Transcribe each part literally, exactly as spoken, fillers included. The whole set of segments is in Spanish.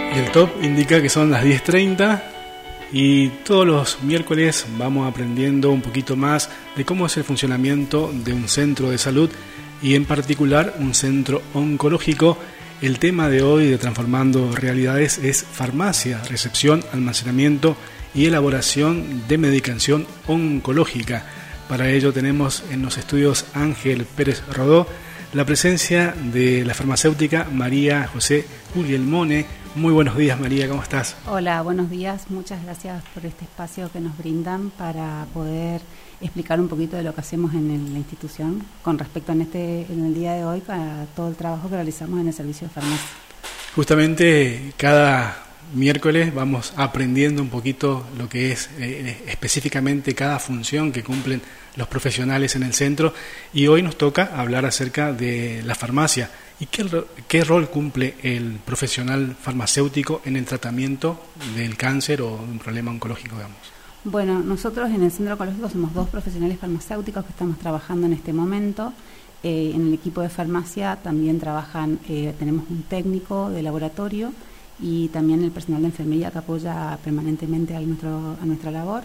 El top indica que son las diez treinta y todos los miércoles vamos aprendiendo un poquito más de cómo es el funcionamiento de un centro de salud y en particular un centro oncológico. El tema de hoy de Transformando Realidades es farmacia, recepción, almacenamiento y elaboración de medicación oncológica. Para ello tenemos en los estudios Ángel Pérez Rodó la presencia de la farmacéutica María José Guglielmone. Muy buenos días, María, ¿cómo estás? Hola, buenos días. Muchas gracias por este espacio que nos brindan para poder explicar un poquito de lo que hacemos en el, la institución con respecto en este en el día de hoy a todo el trabajo que realizamos en el servicio de farmacia. Justamente cada miércoles vamos aprendiendo un poquito lo que es eh, específicamente cada función que cumplen los profesionales en el centro, y hoy nos toca hablar acerca de la farmacia y qué, qué rol cumple el profesional farmacéutico en el tratamiento del cáncer o de un problema oncológico, digamos. Bueno, nosotros en el centro oncológico somos dos profesionales farmacéuticos que estamos trabajando en este momento. Eh, en el equipo de farmacia también trabajan, eh, tenemos un técnico de laboratorio y también el personal de enfermería que apoya permanentemente a, nuestro, a nuestra labor.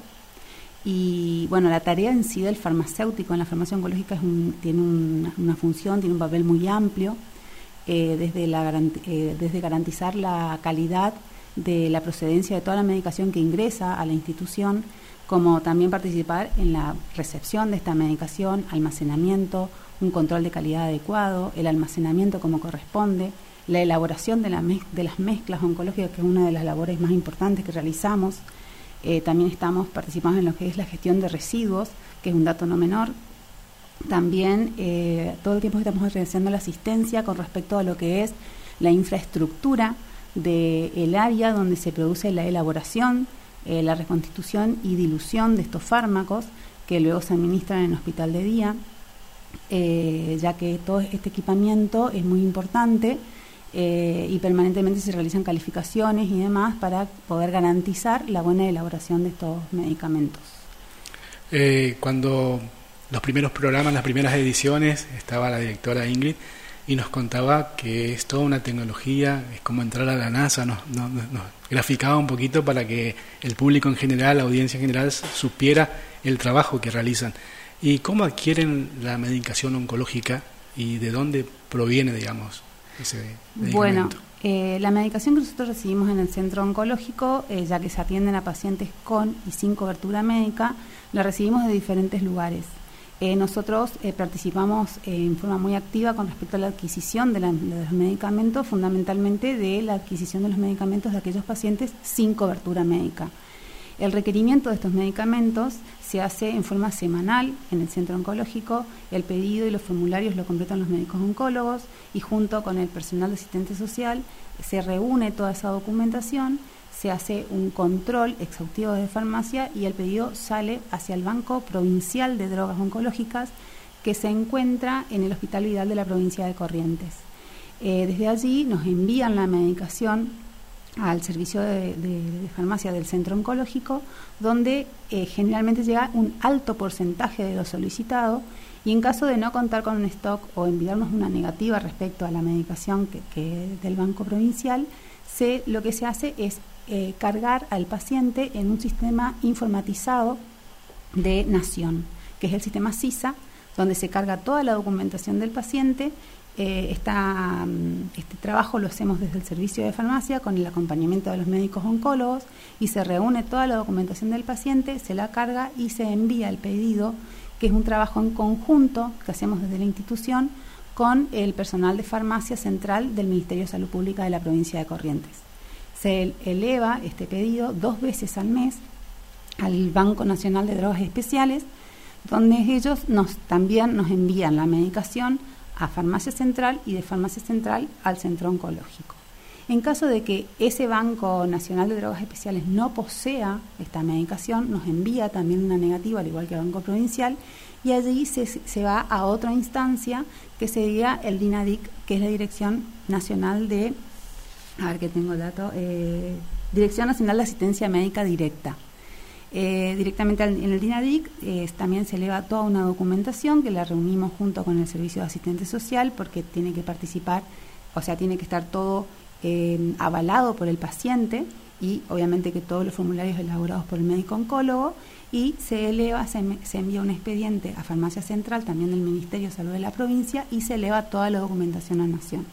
Y bueno, la tarea en sí del farmacéutico en la farmacia oncológica es un, tiene una, una función, tiene un papel muy amplio, eh, desde, la, eh, desde garantizar la calidad de la procedencia de toda la medicación que ingresa a la institución, como también participar en la recepción de esta medicación, almacenamiento, un control de calidad adecuado, el almacenamiento como corresponde, la elaboración de, la mez- de las mezclas oncológicas, que es una de las labores más importantes que realizamos. Eh, también estamos participando en lo que es la gestión de residuos, que es un dato no menor. También eh, todo el tiempo estamos realizando la asistencia con respecto a lo que es la infraestructura del área donde se produce la elaboración, eh, la reconstitución y dilución de estos fármacos que luego se administran en el hospital de día, eh, ya que todo este equipamiento es muy importante. Eh, y permanentemente se realizan calificaciones y demás para poder garantizar la buena elaboración de estos medicamentos. Eh, cuando los primeros programas, las primeras ediciones, estaba la directora Ingrid y nos contaba que es toda una tecnología, es como entrar a la NASA, nos, nos, nos graficaba un poquito para que el público en general, la audiencia en general, supiera el trabajo que realizan. ¿Y cómo adquieren la medicación oncológica y de dónde proviene, digamos, ese medicamento? Bueno, eh, la medicación que nosotros recibimos en el centro oncológico, eh, ya que se atienden a pacientes con y sin cobertura médica, la recibimos de diferentes lugares. Eh, nosotros eh, participamos eh, en forma muy activa con respecto a la adquisición de, la, de los medicamentos, fundamentalmente de la adquisición de los medicamentos de aquellos pacientes sin cobertura médica. El requerimiento de estos medicamentos se hace en forma semanal en el centro oncológico. El pedido y los formularios lo completan los médicos oncólogos y junto con el personal de asistente social se reúne toda esa documentación, se hace un control exhaustivo de farmacia y el pedido sale hacia el Banco Provincial de Drogas Oncológicas que se encuentra en el Hospital Vidal de la provincia de Corrientes. Eh, desde allí nos envían la medicación al servicio de, de, de farmacia del centro oncológico, donde eh, generalmente llega un alto porcentaje de lo solicitado, y en caso de no contar con un stock o enviarnos una negativa respecto a la medicación que, que del Banco Provincial, se, lo que se hace es eh, cargar al paciente en un sistema informatizado de Nación, que es el sistema SISA, donde se carga toda la documentación del paciente. Eh, esta, este trabajo lo hacemos desde el servicio de farmacia con el acompañamiento de los médicos oncólogos y se reúne toda la documentación del paciente, se la carga y se envía el pedido, que es un trabajo en conjunto que hacemos desde la institución con el personal de farmacia central del Ministerio de Salud Pública de la provincia de Corrientes. Se eleva este pedido dos veces al mes al Banco Nacional de Drogas Especiales, donde ellos nos, también nos envían la medicación a Farmacia Central y de Farmacia Central al Centro Oncológico. En caso de que ese Banco Nacional de Drogas Especiales no posea esta medicación, nos envía también una negativa, al igual que el Banco Provincial, y allí se, se va a otra instancia que sería el DINADIC, que es la Dirección Nacional de, a ver que tengo el dato, eh, Dirección Nacional de Asistencia Médica Directa. Eh, directamente al, en el DINADIC eh, también se eleva toda una documentación que la reunimos junto con el Servicio de Asistente Social, porque tiene que participar, o sea, tiene que estar todo eh, avalado por el paciente y obviamente que todos los formularios elaborados por el médico oncólogo, y se eleva, se, se envía un expediente a Farmacia Central, también del Ministerio de Salud de la provincia, y se eleva toda la documentación a Nación.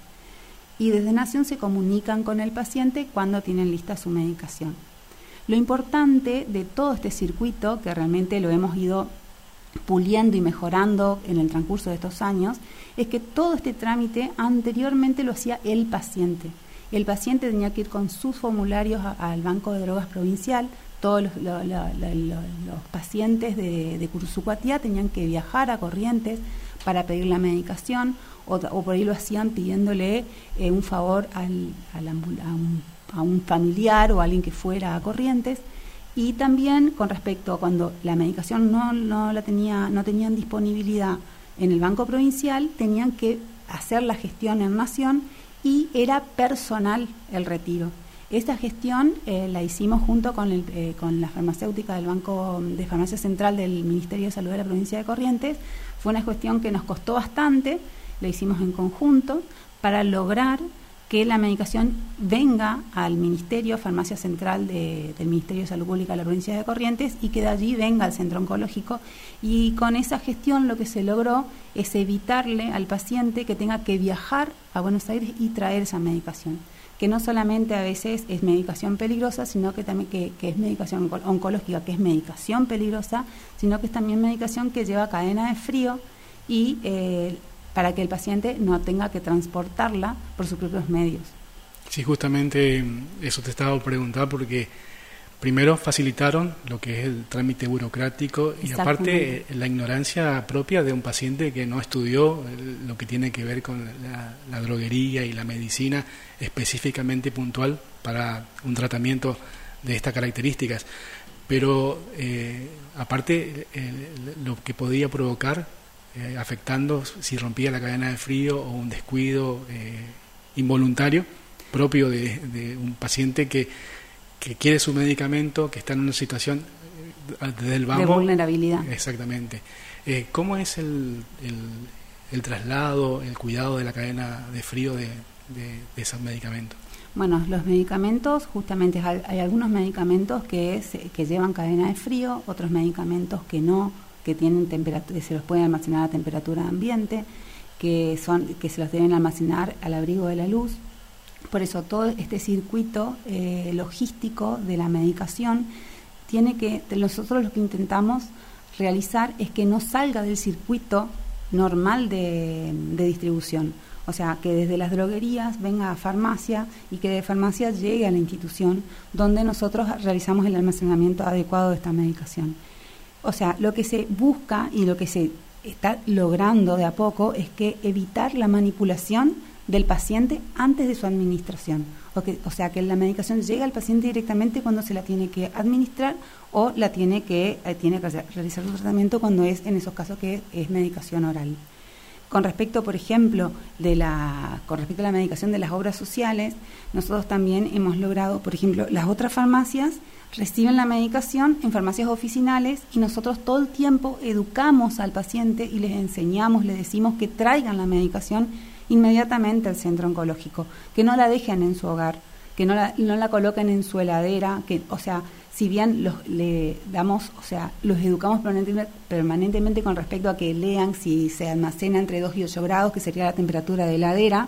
Y desde Nación se comunican con el paciente cuando tienen lista su medicación. Lo importante de todo este circuito, que realmente lo hemos ido puliendo y mejorando en el transcurso de estos años, es que todo este trámite anteriormente lo hacía el paciente. El paciente tenía que ir con sus formularios a, al Banco de Drogas Provincial. Todos los, lo, lo, lo, lo, los pacientes de, de Cursucuatía tenían que viajar a Corrientes para pedir la medicación, o, o por ahí lo hacían pidiéndole eh, un favor al, al a, un, a un familiar o a alguien que fuera a Corrientes. Y también con respecto a cuando la medicación no, no la tenía, no tenían disponibilidad en el Banco Provincial, tenían que hacer la gestión en Nación y era personal el retiro. Esta gestión eh, la hicimos junto con, el, eh, con la farmacéutica del Banco de Farmacia Central del Ministerio de Salud de la provincia de Corrientes. Fue una cuestión que nos costó bastante, la hicimos en conjunto para lograr que la medicación venga al Ministerio, Farmacia Central de, del Ministerio de Salud Pública de la provincia de Corrientes, y que de allí venga al centro oncológico. Y con esa gestión lo que se logró es evitarle al paciente que tenga que viajar a Buenos Aires y traer esa medicación, que no solamente a veces es medicación peligrosa, sino que también que, que es medicación oncológica, que es medicación peligrosa, sino que es también medicación que lleva cadena de frío y eh, para que el paciente no tenga que transportarla por sus propios medios. Sí, justamente eso te estaba por preguntar, porque primero facilitaron lo que es el trámite burocrático y aparte la ignorancia propia de un paciente que no estudió lo que tiene que ver con la, la droguería y la medicina específicamente puntual para un tratamiento de estas características. Pero eh, aparte eh, lo que podía provocar Eh, afectando si rompía la cadena de frío o un descuido eh, involuntario propio de, de un paciente que, que quiere su medicamento, que está en una situación eh, desde el vamos, de vulnerabilidad. Exactamente. Eh, ¿Cómo es el, el, el traslado, el cuidado de la cadena de frío de, de, de esos medicamentos? Bueno, los medicamentos, justamente hay, hay algunos medicamentos que, es, que llevan cadena de frío, otros medicamentos que no, que tienen temperatura, se los pueden almacenar a temperatura ambiente, que son que se los deben almacenar al abrigo de la luz. Por eso todo este circuito eh, logístico de la medicación tiene que, nosotros lo que intentamos realizar es que no salga del circuito normal de, de distribución. O sea, que desde las droguerías venga a farmacia y que de farmacia llegue a la institución donde nosotros realizamos el almacenamiento adecuado de esta medicación. O sea, lo que se busca y lo que se está logrando de a poco es que evitar la manipulación del paciente antes de su administración. O, que, o sea, que la medicación llegue al paciente directamente cuando se la tiene que administrar o la tiene que, eh, tiene que hacer, realizar su tratamiento cuando es, en esos casos, que es, es medicación oral. Con respecto, por ejemplo, de la, con respecto a la medicación de las obras sociales, nosotros también hemos logrado, por ejemplo, las otras farmacias reciben la medicación en farmacias oficinales y nosotros todo el tiempo educamos al paciente y les enseñamos, les decimos que traigan la medicación inmediatamente al centro oncológico, que no la dejen en su hogar, que no la, no la coloquen en su heladera, que, o sea, si bien los, le damos, o sea, los educamos permanentemente, permanentemente con respecto a que lean si se almacena entre dos y ocho grados, que sería la temperatura de heladera,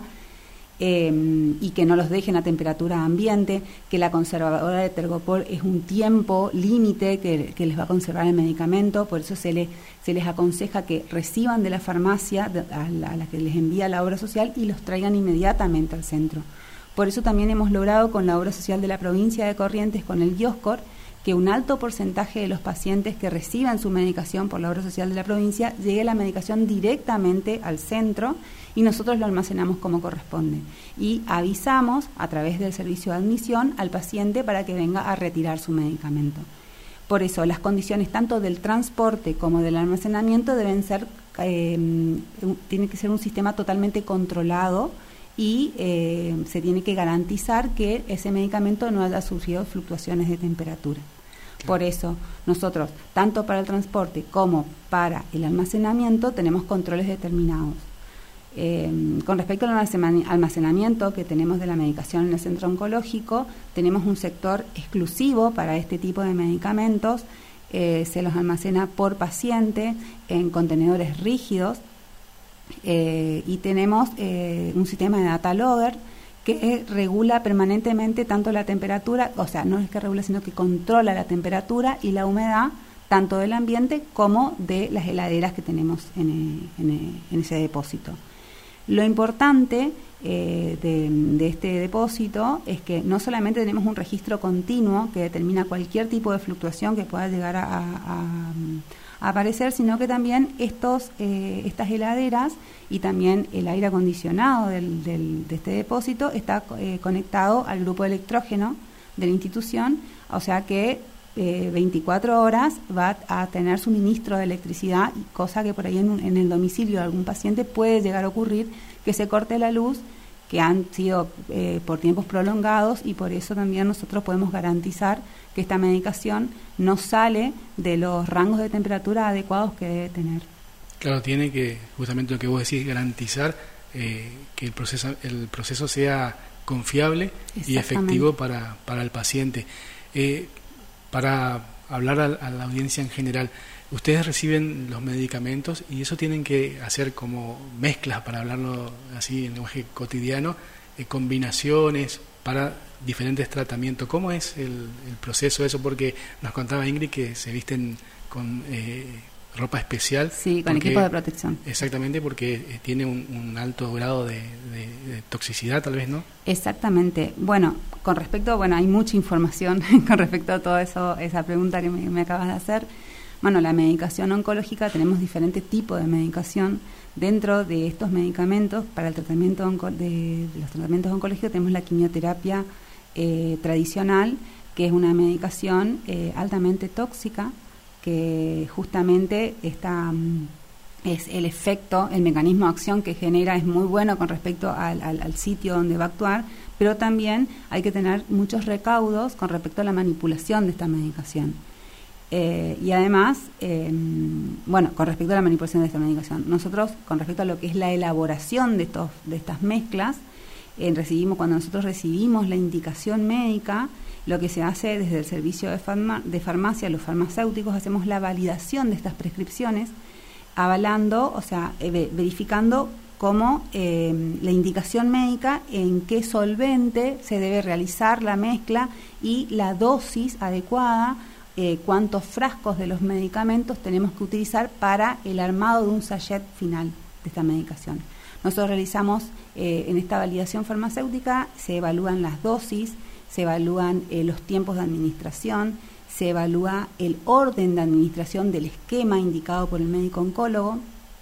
eh, y que no los dejen a temperatura ambiente, que la conservadora de Tergopol es un tiempo límite que, que les va a conservar el medicamento, por eso se, le, se les aconseja que reciban de la farmacia de, a, la, a la que les envía la obra social y los traigan inmediatamente al centro. Por eso también hemos logrado con la obra social de la provincia de Corrientes, con el Dioscor, que un alto porcentaje de los pacientes que reciban su medicación por la obra social de la provincia llegue la medicación directamente al centro y nosotros lo almacenamos como corresponde. Y avisamos a través del servicio de admisión al paciente para que venga a retirar su medicamento. Por eso las condiciones tanto del transporte como del almacenamiento deben ser, eh, tiene que ser un sistema totalmente controlado y eh, se tiene que garantizar que ese medicamento no haya sufrido fluctuaciones de temperatura. Por eso nosotros, tanto para el transporte como para el almacenamiento, tenemos controles determinados. Eh, con respecto al almacenamiento que tenemos de la medicación en el centro oncológico, tenemos un sector exclusivo para este tipo de medicamentos. Eh, se los almacena por paciente en contenedores rígidos, eh, y tenemos eh, un sistema de data logger que regula permanentemente tanto la temperatura, o sea, no es que regula, sino que controla la temperatura y la humedad tanto del ambiente como de las heladeras que tenemos en, en, en ese depósito. Lo importante eh, de, de este depósito es que no solamente tenemos un registro continuo que determina cualquier tipo de fluctuación que pueda llegar a, a, a aparecer, sino que también estos, eh, estas heladeras y también el aire acondicionado del, del, de este depósito está eh, conectado al grupo de electrógeno de la institución, o sea que Eh, veinticuatro horas va a tener suministro de electricidad, cosa que por ahí en, en el domicilio de algún paciente puede llegar a ocurrir que se corte la luz, que han sido eh, por tiempos prolongados, y por eso también nosotros podemos garantizar que esta medicación no sale de los rangos de temperatura adecuados que debe tener. Claro, tiene que, justamente lo que vos decís, garantizar eh, que el proceso, el proceso sea confiable y efectivo para, para el paciente. Eh, Para hablar a, a la audiencia en general, ustedes reciben los medicamentos y eso tienen que hacer como mezclas, para hablarlo así en lenguaje cotidiano, eh, combinaciones para diferentes tratamientos. ¿Cómo es el, el proceso de eso? Porque nos contaba Ingrid que se visten con eh, ropa especial. Sí, con porque, equipo de protección. Exactamente, porque eh, tiene un, un alto grado de, de, de toxicidad, tal vez, ¿no? Exactamente. Bueno, con respecto, bueno, hay mucha información con respecto a todo eso, esa pregunta que me, me acabas de hacer. Bueno, la medicación oncológica, tenemos diferentes tipos de medicación. Dentro de estos medicamentos, para el tratamiento onco, de, de los tratamientos oncológicos, tenemos la quimioterapia eh, tradicional, que es una medicación eh, altamente tóxica, que justamente está, es el efecto, el mecanismo de acción que genera es muy bueno con respecto al, al, al sitio donde va a actuar, pero también hay que tener muchos recaudos con respecto a la manipulación de esta medicación. Eh, y además, eh, bueno, con respecto a la manipulación de esta medicación, nosotros, con respecto a lo que es la elaboración de, estos, de estas mezclas, eh, recibimos cuando nosotros recibimos la indicación médica, lo que se hace desde el servicio de, farma, de farmacia, los farmacéuticos, hacemos la validación de estas prescripciones, avalando, o sea, eh, verificando cómo eh, la indicación médica, en qué solvente se debe realizar la mezcla y la dosis adecuada, eh, cuántos frascos de los medicamentos tenemos que utilizar para el armado de un sachet final de esta medicación. Nosotros realizamos eh, en esta validación farmacéutica, se evalúan las dosis, se evalúan eh, los tiempos de administración, se evalúa el orden de administración del esquema indicado por el médico oncólogo,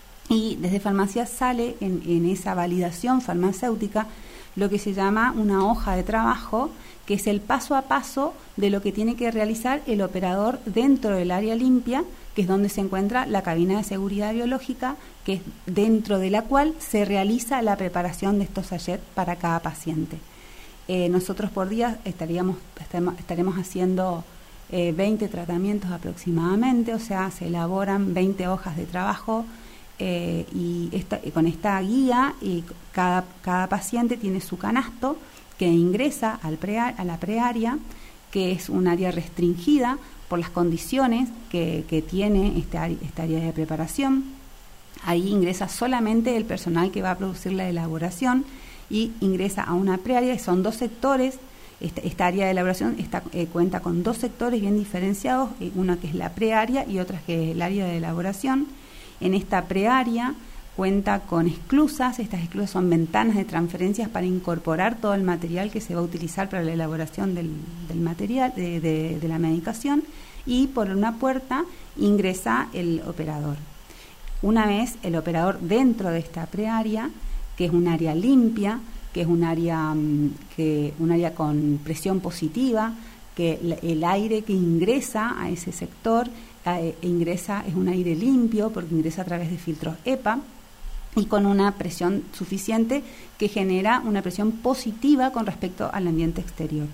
y desde farmacia sale en, en esa validación farmacéutica lo que se llama una hoja de trabajo, que es el paso a paso de lo que tiene que realizar el operador dentro del área limpia, que es donde se encuentra la cabina de seguridad biológica, que es dentro de la cual se realiza la preparación de estos sachets para cada paciente. Eh, nosotros por día estaríamos estaremos, estaremos haciendo eh, veinte tratamientos aproximadamente, o sea, se elaboran veinte hojas de trabajo, eh, y esta, con esta guía, y cada, cada paciente tiene su canasto que ingresa al pre, a la preárea, que es un área restringida por las condiciones que, que tiene esta, esta área de preparación. Ahí ingresa solamente el personal que va a producir la elaboración, y ingresa a una preárea, y son dos sectores. Esta, esta área de elaboración está, eh, cuenta con dos sectores bien diferenciados, eh, una que es la preárea y otra que es el área de elaboración. En esta preárea cuenta con esclusas. Estas esclusas son ventanas de transferencias para incorporar todo el material que se va a utilizar para la elaboración del, del material, de, de, de la medicación, y por una puerta ingresa el operador. Una vez el operador dentro de esta preárea, que es un área limpia, que es un área, que, un área con presión positiva, que el, el aire que ingresa a ese sector eh, ingresa es un aire limpio porque ingresa a través de filtros E P A y con una presión suficiente que genera una presión positiva con respecto al ambiente exterior.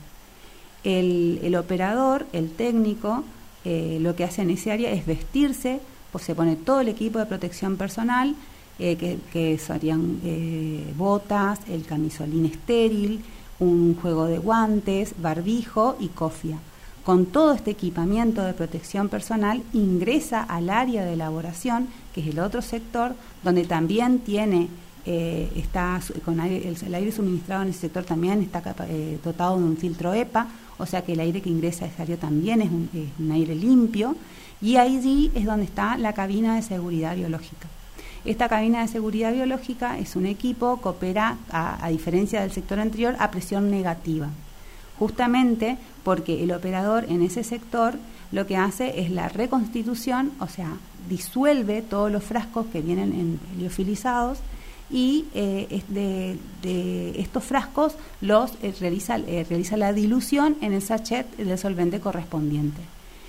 El, el operador, el técnico, eh, lo que hace en ese área es vestirse, pues se pone todo el equipo de protección personal, eh, que, que serían eh, botas, el camisolín estéril, un juego de guantes, barbijo y cofia. Con todo este equipamiento de protección personal ingresa al área de elaboración, que es el otro sector, donde también tiene, eh, está con aire, el, el aire suministrado en ese sector también está eh, dotado de un filtro E P A, o sea que el aire que ingresa a ese área también es un, es un aire limpio, y allí es donde está la cabina de seguridad biológica. Esta cabina de seguridad biológica es un equipo que opera, a, a diferencia del sector anterior, a presión negativa. Justamente porque el operador en ese sector lo que hace es la reconstitución, o sea, disuelve todos los frascos que vienen en liofilizados y eh, de, de estos frascos los eh, realiza, eh, realiza la dilución en el sachet del solvente correspondiente.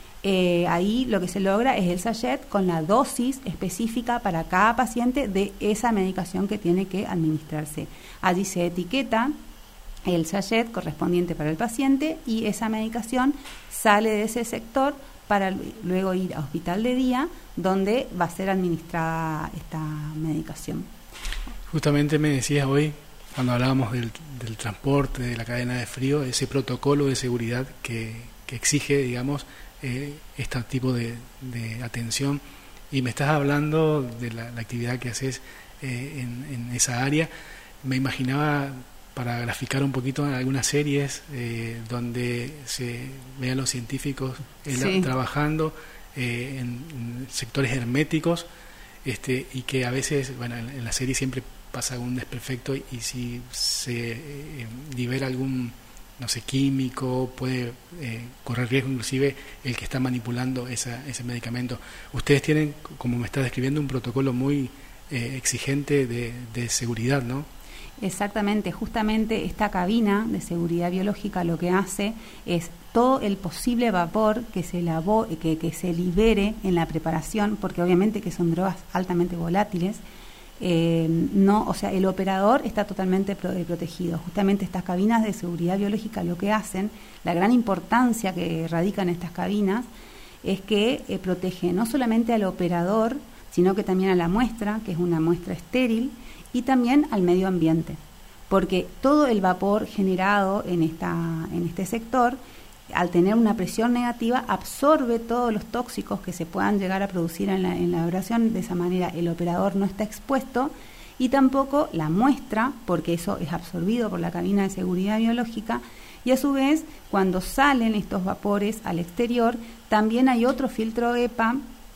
Eh, ahí lo que se logra es el sachet con la dosis específica para cada paciente de esa medicación que tiene que administrarse. Allí se etiqueta el sachet correspondiente para el paciente y esa medicación sale de ese sector para luego ir a hospital de día, donde va a ser administrada esta medicación. Justamente me decías hoy, cuando hablábamos del, del transporte, de la cadena de frío, ese protocolo de seguridad que, que exige, digamos, eh, este tipo de, de atención, y me estás hablando de la, la actividad que haces eh, en, en esa área. Me imaginaba, para graficar un poquito, algunas series eh, donde se vean los científicos eh, sí. trabajando eh, en, en sectores herméticos, este, y que a veces, bueno, en, en la serie siempre pasa algún desperfecto y, y si se eh, libera algún, no sé, químico, puede eh, correr riesgo inclusive el que está manipulando esa, ese medicamento. Ustedes tienen, como me está describiendo, un protocolo muy eh, exigente de, de seguridad, ¿no? Exactamente, justamente esta cabina de seguridad biológica lo que hace es todo el posible vapor que se lavo, que, que se libere en la preparación, porque obviamente que son drogas altamente volátiles, eh, no, o sea, el operador está totalmente pro, protegido. Justamente estas cabinas de seguridad biológica lo que hacen, la gran importancia que radica en estas cabinas, es que eh, protege no solamente al operador, sino que también a la muestra, que es una muestra estéril, y también al medio ambiente, porque todo el vapor generado en esta en este sector, al tener una presión negativa, absorbe todos los tóxicos que se puedan llegar a producir en la, en la elaboración. De esa manera el operador no está expuesto, y tampoco la muestra, porque eso es absorbido por la cabina de seguridad biológica, y a su vez, cuando salen estos vapores al exterior, también hay otro filtro E P A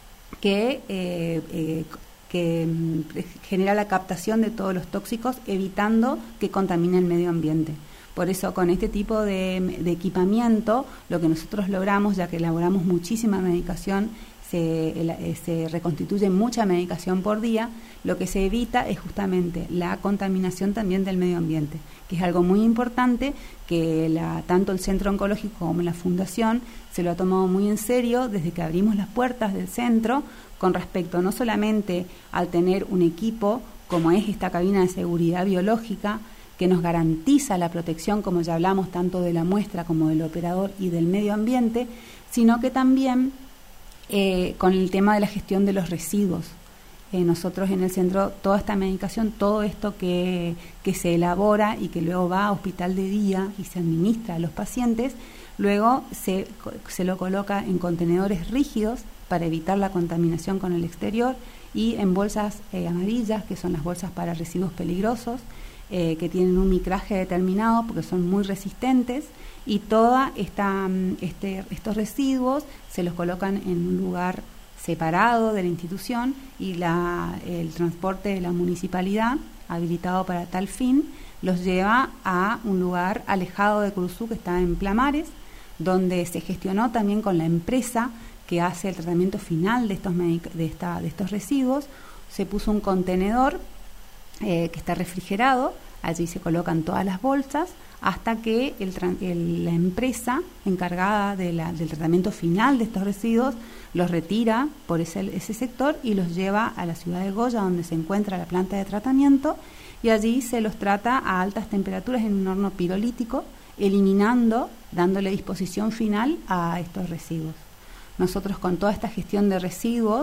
que eh, eh, que genera la captación de todos los tóxicos, evitando que contamine el medio ambiente. Por eso, con este tipo de, de equipamiento, lo que nosotros logramos, ya que elaboramos muchísima medicación, se, se reconstituye mucha medicación por día, lo que se evita es justamente la contaminación también del medio ambiente, que es algo muy importante, que la, tanto el Centro Oncológico como la Fundación se lo ha tomado muy en serio desde que abrimos las puertas del centro, con respecto no solamente al tener un equipo como es esta cabina de seguridad biológica, que nos garantiza la protección, como ya hablamos, tanto de la muestra como del operador y del medio ambiente, sino que también eh, con el tema de la gestión de los residuos. Eh, nosotros en el centro, toda esta medicación, todo esto que, que se elabora y que luego va a hospital de día y se administra a los pacientes, luego se, se lo coloca en contenedores rígidos para evitar la contaminación con el exterior, y en bolsas eh, amarillas, que son las bolsas para residuos peligrosos, eh, que tienen un micraje determinado porque son muy resistentes, y toda esta, este, estos residuos se los colocan en un lugar separado de la institución, y la, el transporte de la municipalidad, habilitado para tal fin, los lleva a un lugar alejado de Curuzú, que está en Plamares, donde se gestionó también con la empresa que hace el tratamiento final de estos, medic- de esta, de estos residuos. Se puso un contenedor eh, que está refrigerado, allí se colocan todas las bolsas, hasta que el, el, la empresa encargada de la, del tratamiento final de estos residuos los retira por ese, ese sector y los lleva a la ciudad de Goya, donde se encuentra la planta de tratamiento, y allí se los trata a altas temperaturas en un horno pirolítico, eliminando, dándole disposición final a estos residuos. Nosotros, con toda esta gestión de residuos,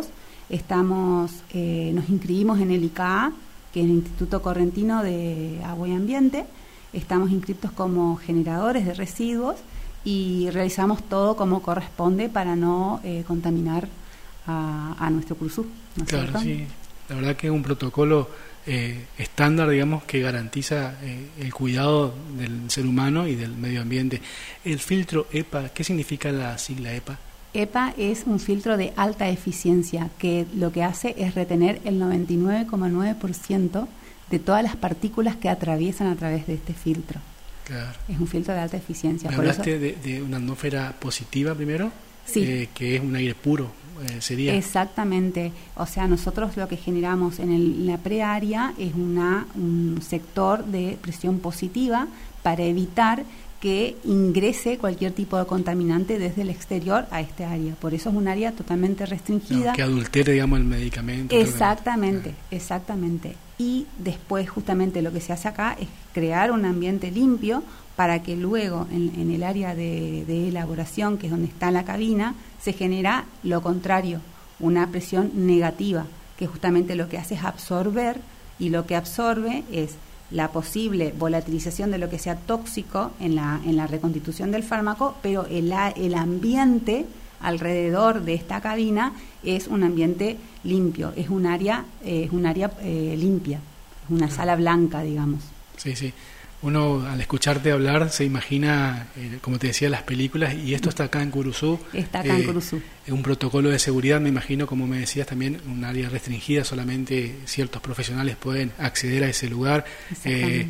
Estamos, eh, nos inscribimos en el I C A A, que es el Instituto Correntino de Agua y Ambiente. Estamos inscritos como generadores de residuos y realizamos todo como corresponde para no eh, contaminar a, a nuestro Curuzú, ¿no es claro, cierto? Sí. La verdad que es un protocolo eh, estándar, digamos, que garantiza eh, el cuidado del ser humano y del medio ambiente. El filtro E P A, ¿qué significa la sigla E P A? E P A es un filtro de alta eficiencia que lo que hace es retener el noventa y nueve coma nueve por ciento de todas las partículas que atraviesan a través de este filtro. Claro. Es un filtro de alta eficiencia. ¿Me Por hablaste eso... de, de una atmósfera positiva primero? Sí. Eh, que es un aire puro, eh, sería. Exactamente. O sea, nosotros lo que generamos en, el, en la preárea es una, un sector de presión positiva para evitar que ingrese cualquier tipo de contaminante desde el exterior a este área. Por eso es un área totalmente restringida. No, que adultere, digamos, el medicamento. Exactamente, exactamente. Y después justamente lo que se hace acá es crear un ambiente limpio para que luego en, en el área de, de elaboración, que es donde está la cabina, se genera lo contrario, una presión negativa, que justamente lo que hace es absorber, y lo que absorbe es la posible volatilización de lo que sea tóxico en la, en la reconstitución del fármaco, pero el, el ambiente alrededor de esta cabina es un ambiente limpio, es un área, eh, es un área eh, limpia, una sí. sala blanca, digamos. Sí, sí. Uno al escucharte hablar se imagina, eh, como te decía, las películas, y esto está acá en Curuzú. Está acá eh, en Curuzú. Un protocolo de seguridad, me imagino, como me decías también, un área restringida, solamente ciertos profesionales pueden acceder a ese lugar. Eh,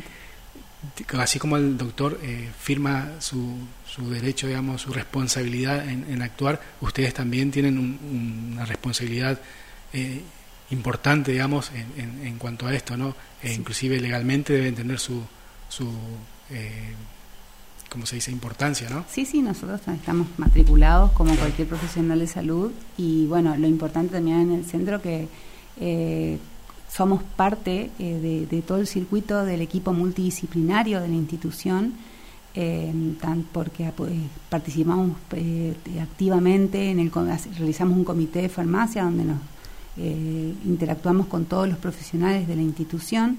así como el doctor eh, firma su, su derecho, digamos, su responsabilidad en, en actuar, ustedes también tienen un, un, una responsabilidad eh, importante, digamos, en, en, en cuanto a esto, ¿no? Eh, sí. Inclusive legalmente deben tener su su, eh, ¿cómo se dice?, importancia, ¿no? Sí, sí, nosotros estamos matriculados como cualquier profesional de salud, y bueno, lo importante también en el centro que eh, somos parte eh, de, de todo el circuito del equipo multidisciplinario de la institución, eh, tan porque eh, participamos eh, activamente, en el realizamos un comité de farmacia donde nos eh, interactuamos con todos los profesionales de la institución.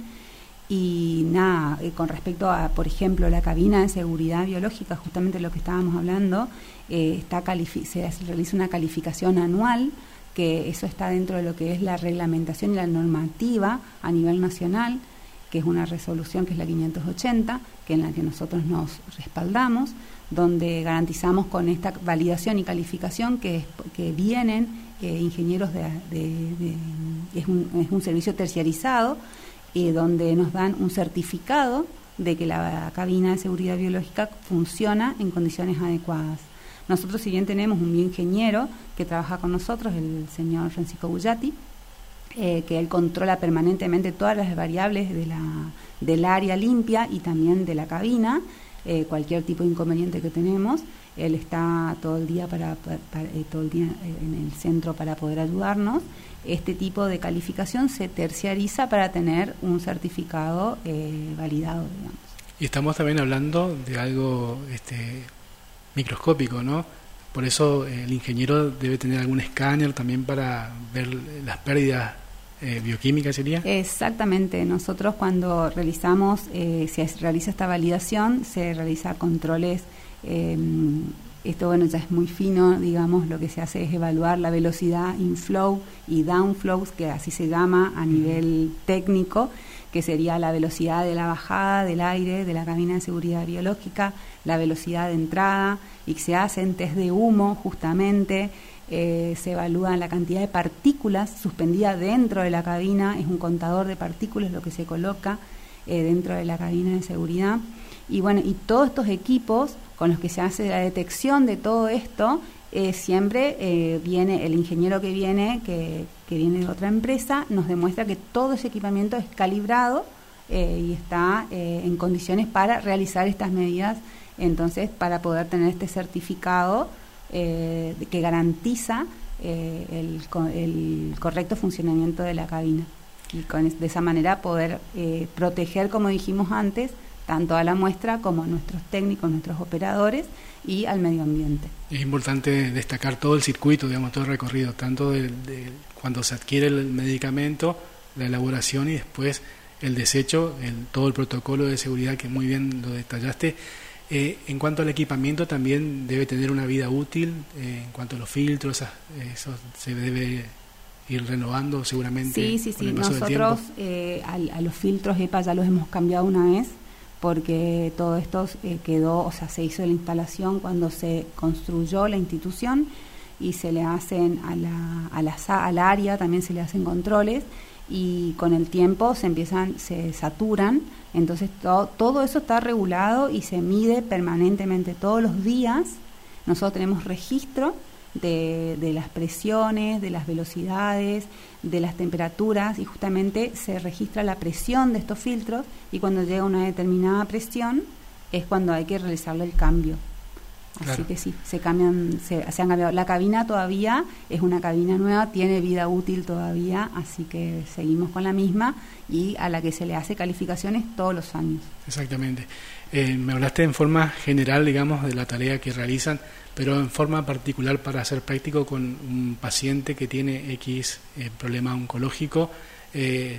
Y nada, eh, con respecto a, por ejemplo, la cabina de seguridad biológica, justamente lo que estábamos hablando, eh, está califi- se realiza una calificación anual, que eso está dentro de lo que es la reglamentación y la normativa a nivel nacional, que es una resolución que es la quinientos ochenta, que en la que nosotros nos respaldamos, donde garantizamos con esta validación y calificación que, es, que vienen eh, ingenieros de, de, de es, un, es un servicio terciarizado, Eh, donde nos dan un certificado de que la cabina de seguridad biológica funciona en condiciones adecuadas. Nosotros, si bien tenemos un bioingeniero que trabaja con nosotros, el señor Francisco Bullati, eh, que él controla permanentemente todas las variables de la, del área limpia y también de la cabina, eh, cualquier tipo de inconveniente que tenemos, él está todo el día para, para, para eh, todo el día en el centro para poder ayudarnos. Este tipo de calificación se terciariza para tener un certificado eh, validado, digamos. Y estamos también hablando de algo este, microscópico, ¿no? Por eso eh, el ingeniero debe tener algún escáner también para ver las pérdidas eh, bioquímicas, ¿sería? Exactamente. Nosotros cuando realizamos, eh, se realiza esta validación, se realiza controles. Eh, Esto, bueno, ya es muy fino, digamos, lo que se hace es evaluar la velocidad inflow y downflow, que así se llama a nivel técnico, que sería la velocidad de la bajada del aire de la cabina de seguridad biológica, la velocidad de entrada, y que se hacen test de humo, justamente, eh, se evalúa la cantidad de partículas suspendidas dentro de la cabina, es un contador de partículas lo que se coloca eh, dentro de la cabina de seguridad, y bueno, y todos estos equipos con los que se hace la detección de todo esto, eh, siempre eh, viene el ingeniero que viene, que, que viene de otra empresa, nos demuestra que todo ese equipamiento es calibrado eh, y está eh, en condiciones para realizar estas medidas, entonces para poder tener este certificado eh, que garantiza eh, el, el correcto funcionamiento de la cabina, y con, de esa manera poder eh, proteger, como dijimos antes, tanto a la muestra como a nuestros técnicos, nuestros operadores y al medio ambiente. Es importante destacar todo el circuito, digamos, todo el recorrido, tanto de, de cuando se adquiere el medicamento, la elaboración y después el desecho, el, todo el protocolo de seguridad que muy bien lo detallaste. Eh, en cuanto al equipamiento, también debe tener una vida útil, eh, en cuanto a los filtros, esas, eso se debe ir renovando seguramente. Sí, sí, con sí. el paso Nosotros del tiempo. Eh, a, a los filtros E P A ya los hemos cambiado una vez, porque todo esto eh, quedó, o sea, se hizo la instalación cuando se construyó la institución y se le hacen a la, a la al área también se le hacen controles y con el tiempo se empiezan, se saturan, entonces todo, todo eso está regulado y se mide permanentemente todos los días. Nosotros tenemos registro de, de las presiones, de las velocidades, de las temperaturas y justamente se registra la presión de estos filtros y cuando llega a una determinada presión es cuando hay que realizarle el cambio. Así claro. que sí, se cambian, se, se han cambiado. La cabina todavía es una cabina nueva, tiene vida útil todavía, así que seguimos con la misma y a la que se le hace calificaciones todos los años. Exactamente. Eh, me hablaste en forma general, digamos, de la tarea que realizan, pero en forma particular para ser práctico con un paciente que tiene X eh, problema oncológico, eh,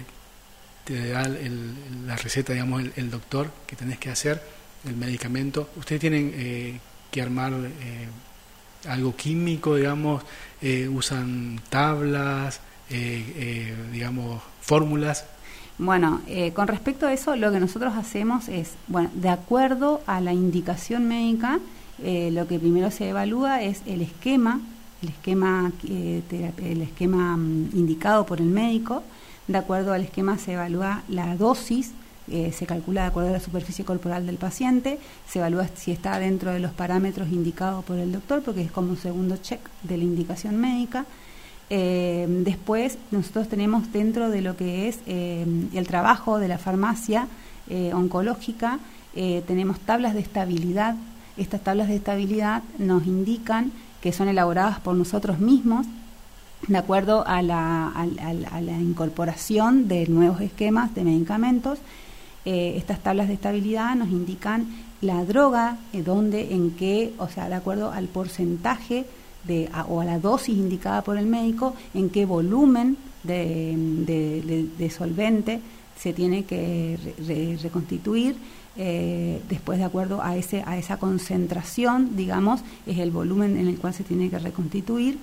te da el, la receta, digamos, el, el doctor que tenés que hacer, el medicamento. Ustedes tienen eh, que armar eh, algo químico, digamos, eh, usan tablas, eh, eh, digamos, fórmulas. Bueno, eh, con respecto a eso, lo que nosotros hacemos es, bueno, de acuerdo a la indicación médica, eh, lo que primero se evalúa es el esquema, el esquema, eh, el esquema um, indicado por el médico. De acuerdo al esquema se evalúa la dosis, eh, se calcula de acuerdo a la superficie corporal del paciente, se evalúa si está dentro de los parámetros indicados por el doctor, porque es como un segundo check de la indicación médica. Eh, después nosotros tenemos dentro de lo que es eh, el trabajo de la farmacia eh, oncológica, eh, tenemos tablas de estabilidad. Estas tablas de estabilidad nos indican que son elaboradas por nosotros mismos de acuerdo a la, a, a, a la incorporación de nuevos esquemas de medicamentos. Eh, estas tablas de estabilidad nos indican la droga, eh, dónde, en qué, o sea, de acuerdo al porcentaje de, a, o a la dosis indicada por el médico, en qué volumen de, de, de, de solvente se tiene que re, re, reconstituir. Eh, después, de acuerdo a ese a esa concentración, digamos, es el volumen en el cual se tiene que reconstituir.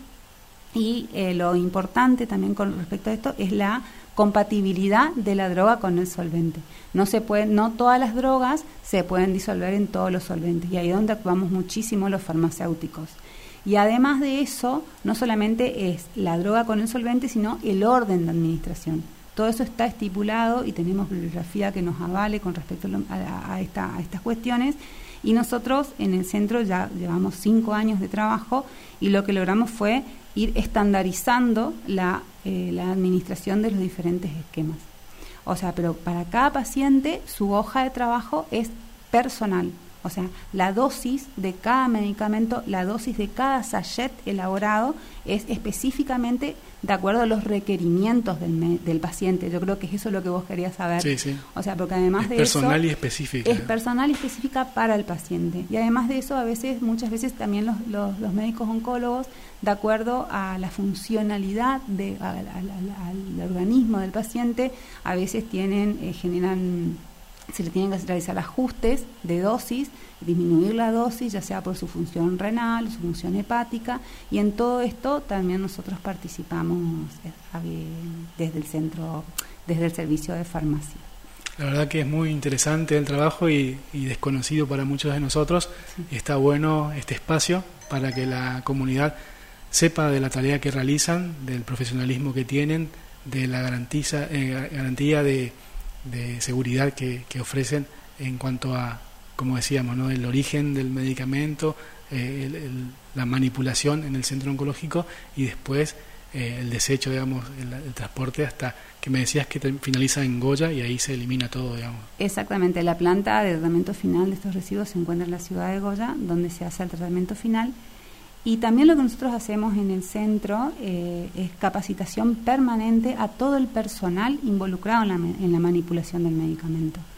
Y eh, lo importante también con respecto a esto es la compatibilidad de la droga con el solvente. No se pueden, no todas las drogas se pueden disolver en todos los solventes, y ahí es donde actuamos muchísimo los farmacéuticos. Y además de eso, no solamente es la droga con el solvente, sino el orden de administración. Todo eso está estipulado y tenemos bibliografía que nos avale con respecto a, a, esta, a estas cuestiones. Y nosotros en el centro ya llevamos cinco años de trabajo y lo que logramos fue ir estandarizando la, eh, la administración de los diferentes esquemas. O sea, pero para cada paciente su hoja de trabajo es personal. O sea, la dosis de cada medicamento, la dosis de cada sachet elaborado es específicamente de acuerdo a los requerimientos del, me, del paciente. Yo creo que es eso lo que vos querías saber. Sí, sí. O sea, porque además es de personal eso... y específica. Es personal y específica para el paciente. Y además de eso, a veces, muchas veces también los, los, los médicos oncólogos, de acuerdo a la funcionalidad de, a, a, a, al organismo del paciente, a veces tienen, eh, generan... se le tienen que realizar ajustes de dosis, disminuir la dosis, ya sea por su función renal, su función hepática, y en todo esto también nosotros participamos eh, desde el centro, desde el servicio de farmacia. La verdad que es muy interesante el trabajo y, y desconocido para muchos de nosotros. Sí. Está bueno este espacio para que la comunidad sepa de la tarea que realizan, del profesionalismo que tienen, de la garantiza, eh, garantía de de seguridad que, que ofrecen en cuanto a, como decíamos, ¿no?, el origen del medicamento, eh, el, el, la manipulación en el centro oncológico y después eh, el desecho, digamos, el, el transporte hasta que me decías que te, finaliza en Goya y ahí se elimina todo, digamos. Exactamente, la planta de tratamiento final de estos residuos se encuentra en la ciudad de Goya, donde se hace el tratamiento final. Y también lo que nosotros hacemos en el centro eh, es capacitación permanente a todo el personal involucrado en la, en la manipulación del medicamento.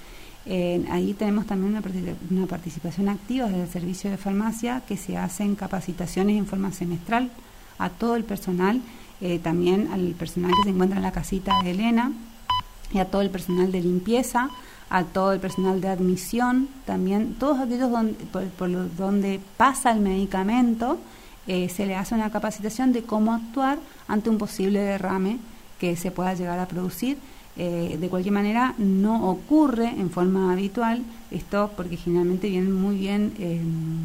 Eh, ahí tenemos también una, una participación activa desde el servicio de farmacia, que se hacen capacitaciones en forma semestral a todo el personal, eh, también al personal que se encuentra en la casita de Elena, y a todo el personal de limpieza, a todo el personal de admisión, también todos aquellos donde, por, por lo, donde pasa el medicamento, eh, se le hace una capacitación de cómo actuar ante un posible derrame que se pueda llegar a producir. Eh, de cualquier manera, no ocurre en forma habitual esto, porque generalmente vienen muy bien, eh,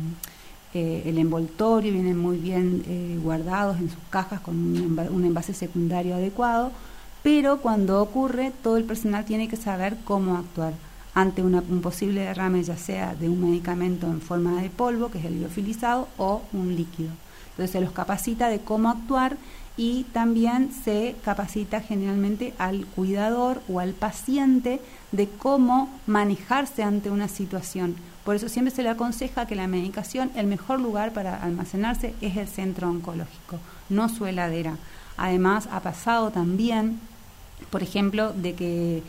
eh, el envoltorio, vienen muy bien eh, guardados en sus cajas con un, env un envase secundario adecuado, pero cuando ocurre, todo el personal tiene que saber cómo actuar ante una, un posible derrame, ya sea de un medicamento en forma de polvo, que es el liofilizado, o un líquido. Entonces se los capacita de cómo actuar, y también se capacita generalmente al cuidador o al paciente de cómo manejarse ante una situación. Por eso siempre se le aconseja que la medicación, el mejor lugar para almacenarse es el centro oncológico, no su heladera. Además, ha pasado también, por ejemplo, de que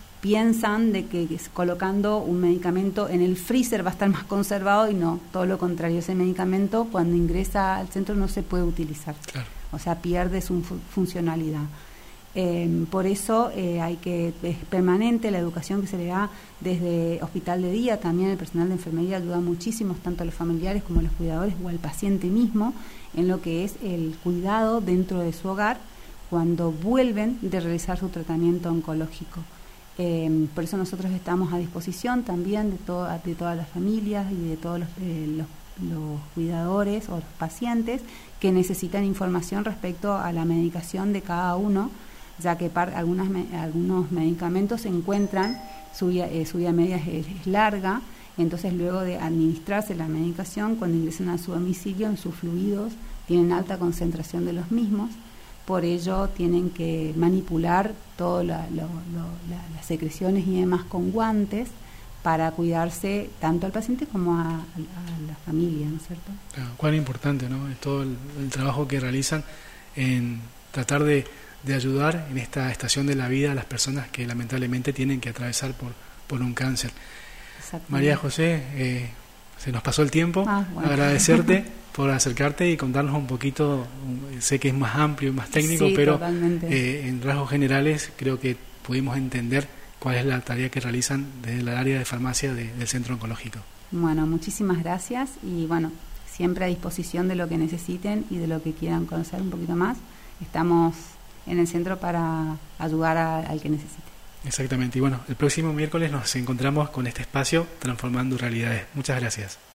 piensan de que colocando un medicamento en el freezer va a estar más conservado, y no, todo lo contrario, ese medicamento cuando ingresa al centro no se puede utilizar. Claro. O sea, pierde su fu funcionalidad. Eh, por eso eh, hay que, es permanente la educación que se le da desde hospital de día. También el personal de enfermería ayuda muchísimo, tanto a los familiares como a los cuidadores o al paciente mismo, en lo que es el cuidado dentro de su hogar cuando vuelven de realizar su tratamiento oncológico. Eh, por eso nosotros estamos a disposición también de, to de todas las familias y de todos los, eh, los los cuidadores o los pacientes que necesitan información respecto a la medicación de cada uno, ya que par, algunas me, algunos medicamentos se encuentran, su vía, eh, su vía media es, es larga, entonces luego de administrarse la medicación, cuando ingresan a su domicilio, en sus fluidos tienen alta concentración de los mismos, por ello tienen que manipular todas la, lo, lo, la, las secreciones y demás con guantes, para cuidarse tanto al paciente como a, a, a la familia, ¿no es cierto? Claro, cuán importante, ¿no? Es todo el, el trabajo que realizan en tratar de, de ayudar en esta estación de la vida a las personas que lamentablemente tienen que atravesar por, por un cáncer. María José, eh, se nos pasó el tiempo. Ah, bueno. Agradecerte por acercarte y contarnos un poquito, sé que es más amplio y más técnico, sí, pero eh, en rasgos generales creo que pudimos entender cuál es la tarea que realizan desde el área de farmacia de, del centro oncológico. Bueno, muchísimas gracias, y bueno, siempre a disposición de lo que necesiten y de lo que quieran conocer un poquito más. Estamos en el centro para ayudar a, al que necesite. Exactamente, y bueno, el próximo miércoles nos encontramos con este espacio Transformando Realidades. Muchas gracias.